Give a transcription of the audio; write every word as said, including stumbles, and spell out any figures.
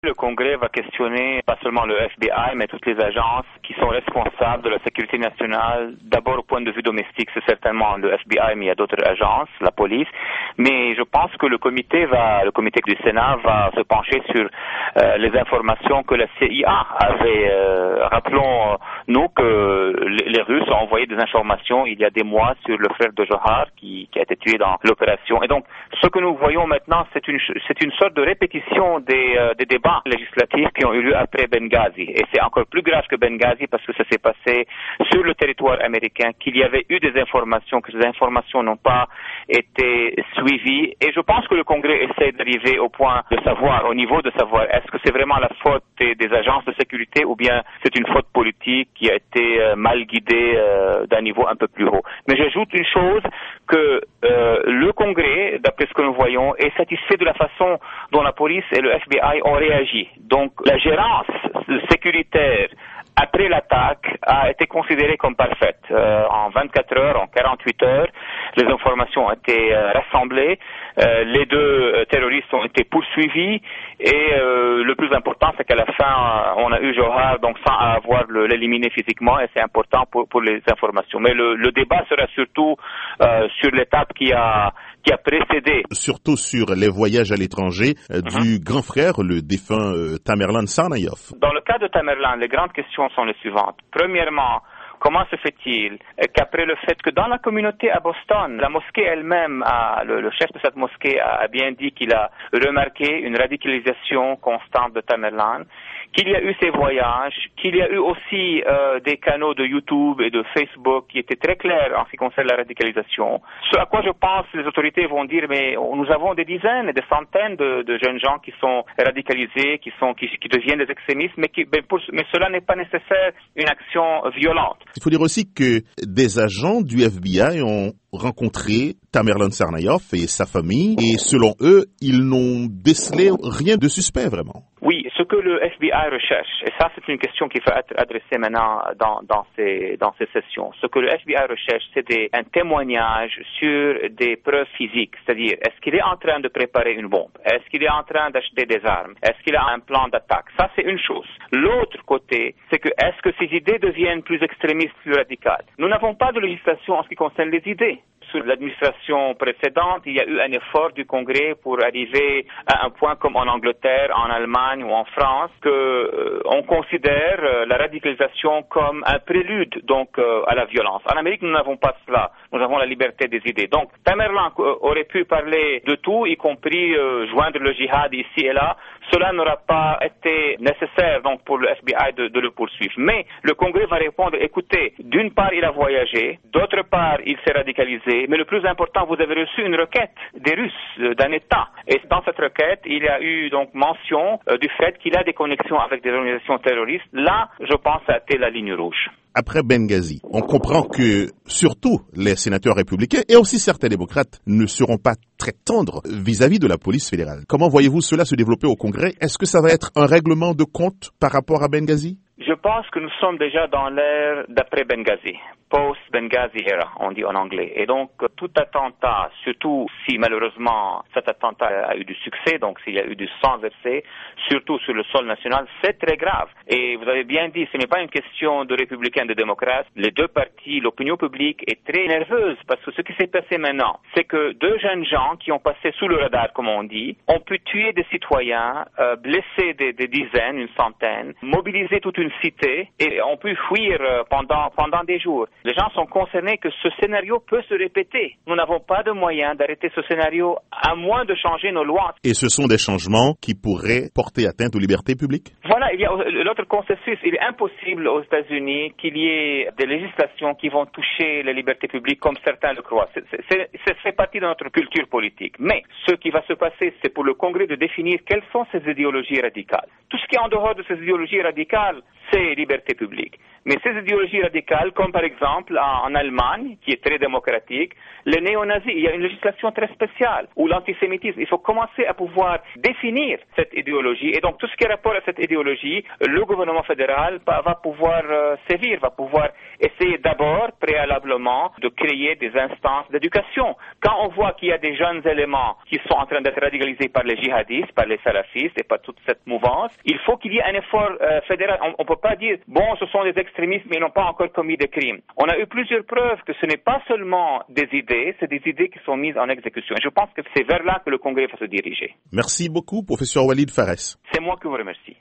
Le Congrès va questionner pas seulement le F B I, mais toutes les agences qui sont responsables de la sécurité nationale. D'abord au point de vue domestique, c'est certainement le F B I, mais il y a d'autres agences, la police. Mais je pense que le comité va, le comité du Sénat va se pencher sur euh, les informations que la C I A avait. Euh, rappelons-nous que les, les Russes ont envoyé des informations il y a des mois sur le frère de Johar qui, qui a été tué dans l'opération. Et donc, ce que nous voyons maintenant, c'est une, c'est une sorte de répétition des, euh, des débats législatifs qui ont eu lieu après Benghazi. Et c'est encore plus grave que Benghazi parce que ça s'est passé sur le territoire américain, qu'il y avait eu des informations, que ces informations n'ont pas été suivies. Et je pense que le Congrès essaie d'arriver au point de savoir, au niveau de savoir, est-ce que c'est vraiment la faute des, des agences de sécurité ou bien c'est une faute politique qui a été euh, mal guidée euh, d'un niveau un peu plus haut. Mais j'ajoute une chose, que euh, le Congrès, d'après ce que nous voyons, est satisfait de la façon dont la police et le F B I ont réagi. Donc la gérance sécuritaire après l'attaque a été considérée comme parfaite. Euh, en vingt-quatre heures, en quarante-huit heures, les informations ont été euh, rassemblées, euh, les deux euh, terroristes ont été poursuivis et euh, le plus important, c'est qu'à la fin, on a eu Johar, donc sans avoir le, l'éliminer physiquement, et c'est important pour, pour les informations. Mais le, le débat sera surtout euh, sur l'étape qui a qui a précédé. Surtout sur les voyages à l'étranger euh, mm-hmm. du grand frère, le défunt euh, Tamerlan Tsarnaev. Dans le cas de Tamerlan, les grandes questions sont les suivantes. Premièrement, comment se fait-il qu'après le fait que dans la communauté à Boston, la mosquée elle-même, a, le, le chef de cette mosquée a, a bien dit qu'il a remarqué une radicalisation constante de Tamerlan, qu'il y a eu ces voyages, qu'il y a eu aussi euh, des canaux de YouTube et de Facebook qui étaient très clairs en ce qui concerne la radicalisation. Ce à quoi je pense les autorités vont dire, mais nous avons des dizaines et des centaines de, de jeunes gens qui sont radicalisés, qui sont qui, qui deviennent des extrémistes, mais, qui, mais, pour, mais cela n'est pas nécessaire une action violente. Il faut dire aussi que des agents du F B I ont rencontré Tamerlan Tsarnaev et sa famille, et selon eux, ils n'ont décelé rien de suspect vraiment. Oui, ce que le F B I recherche, et ça c'est une question qu'il faut être adressée maintenant dans, dans, ces, dans ces sessions, ce que le F B I recherche, c'est des, un témoignage sur des preuves physiques, c'est-à-dire est-ce qu'il est en train de préparer une bombe, est-ce qu'il est en train d'acheter des armes, est-ce qu'il a un plan d'attaque, ça c'est une chose. L'autre côté, c'est que est-ce que ces idées deviennent plus extrémistes, plus radicales. Nous n'avons pas de législation en ce qui concerne les idées. Sur l'administration précédente, il y a eu un effort du Congrès pour arriver à un point comme en Angleterre, en Allemagne ou en France, que euh, on considère euh, la radicalisation comme un prélude donc euh, à la violence. En Amérique, nous n'avons pas cela. Nous avons la liberté des idées. Donc, Tamerlan euh, aurait pu parler de tout, y compris euh, joindre le djihad ici et là. Cela n'aura pas été nécessaire donc pour le F B I de, de le poursuivre. Mais le Congrès va répondre, écoutez, d'une part il a voyagé, d'autre part il s'est radicalisé, mais le plus important, vous avez reçu une requête des Russes, d'un État. Et dans cette requête, il y a eu donc mention euh, du fait qu'il a des connexions avec des organisations terroristes. Là, je pense, ça a été la ligne rouge. Après Benghazi, on comprend que surtout les sénateurs républicains et aussi certains démocrates ne seront pas très tendres vis-à-vis de la police fédérale. Comment voyez-vous cela se développer au Congrès? Est-ce que ça va être un règlement de compte par rapport à Benghazi? Je pense que nous sommes déjà dans l'ère d'après Benghazi, post-Benghazi era, on dit en anglais. Et donc, tout attentat, surtout si malheureusement cet attentat a eu du succès, donc s'il y a eu du sang versé, surtout sur le sol national, c'est très grave. Et vous avez bien dit, ce n'est pas une question de républicains et de démocrates. Les deux partis, l'opinion publique est très nerveuse parce que ce qui s'est passé maintenant, c'est que deux jeunes gens qui ont passé sous le radar, comme on dit, ont pu tuer des citoyens, euh, blesser des, des dizaines, une centaine, mobiliser toute une cité et ont pu fuir pendant, pendant des jours. Les gens sont concernés que ce scénario peut se répéter. Nous n'avons pas de moyen d'arrêter ce scénario à moins de changer nos lois. Et ce sont des changements qui pourraient porter atteinte aux libertés publiques? Voilà, il y a l'autre consensus. Il est impossible aux États-Unis qu'il y ait des législations qui vont toucher les libertés publiques comme certains le croient. C'est, c'est, c'est, c'est partie de notre culture politique. Mais ce qui va se passer, c'est pour le Congrès de définir quelles sont ces idéologies radicales. Tout ce qui est en dehors de ces idéologies radicales, ces libertés publiques. Mais ces idéologies radicales, comme par exemple en, en Allemagne, qui est très démocratique, le néo-nazi, il y a une législation très spéciale, ou l'antisémitisme. Il faut commencer à pouvoir définir cette idéologie. Et donc, tout ce qui est rapport à cette idéologie, le gouvernement fédéral va pouvoir euh, sévir, va pouvoir essayer d'abord, préalablement, de créer des instances d'éducation. Quand on voit qu'il y a des jeunes éléments qui sont en train d'être radicalisés par les djihadistes, par les salafistes et par toute cette mouvance, il faut qu'il y ait un effort euh, fédéral. On ne peut pas dire, bon, ce sont des extrémistes, mais ils n'ont pas encore commis de crimes. On a eu plusieurs preuves que ce n'est pas seulement des idées, c'est des idées qui sont mises en exécution. Et je pense que c'est vers là que le Congrès va se diriger. Merci beaucoup, professeur Walid Phares. C'est moi qui vous remercie.